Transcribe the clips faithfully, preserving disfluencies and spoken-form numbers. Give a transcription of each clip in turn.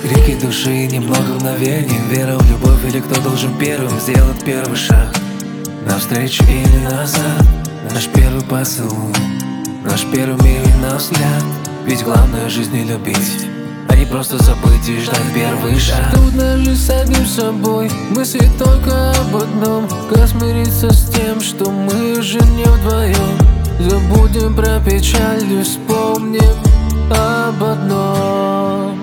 Крики души, немного мгновений, вера в любовь или кто должен первым сделать первый шаг. Навстречу или назад, наш первый поцелуй, наш первый милый взгляд. Ведь главное в жизни любить, а не просто забыть и ждать первый шаг. Трудно жить с одним собой, мысли только об одном: как смириться с тем, что мы же не вдвоем. Забудем про печаль и вспомним об одном.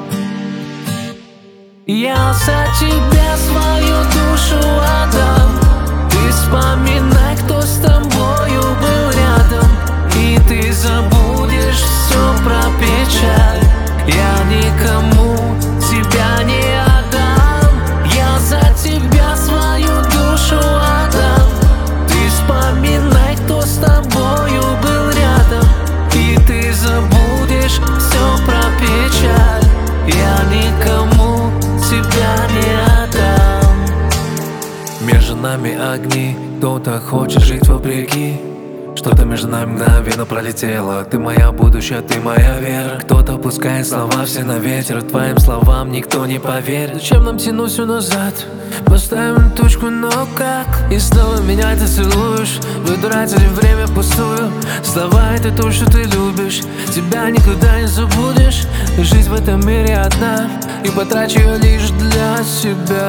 Я за тебя свою душу отдам. Ты вспоминай, кто с тобою был рядом, и ты забудешь все про печаль. Я никому тебя не отдам. Я за тебя свою душу отдам. Ты вспоминай, кто с тобою был рядом, и ты забудешь все про печаль. Я никому тебя не отдам. Между нами огни, кто-то хочет жить вопреки. Что-то между нами мгновенно пролетело. Ты моя будущее, ты моя вера. Кто-то пускает слова все на ветер, твоим словам никто не поверит. Зачем нам тянуть все назад? Поставим точку, но как? И снова меня ты целуешь. Вы тратили время пустую. Слова — это то, что ты любишь. Тебя никогда не забудешь. Жизнь в этом мире одна, и потрачу ее лишь для себя.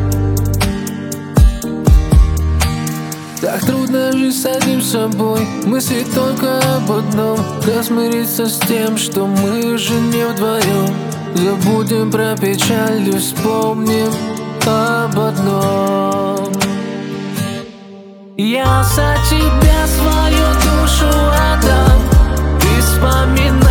Так трудно жить с одним собой, мысли только об одном: как смириться с тем, что мы же не вдвоем. Забудем про печаль и вспомним об одном. Я за тебя свою душу отдам. Ты вспоминай,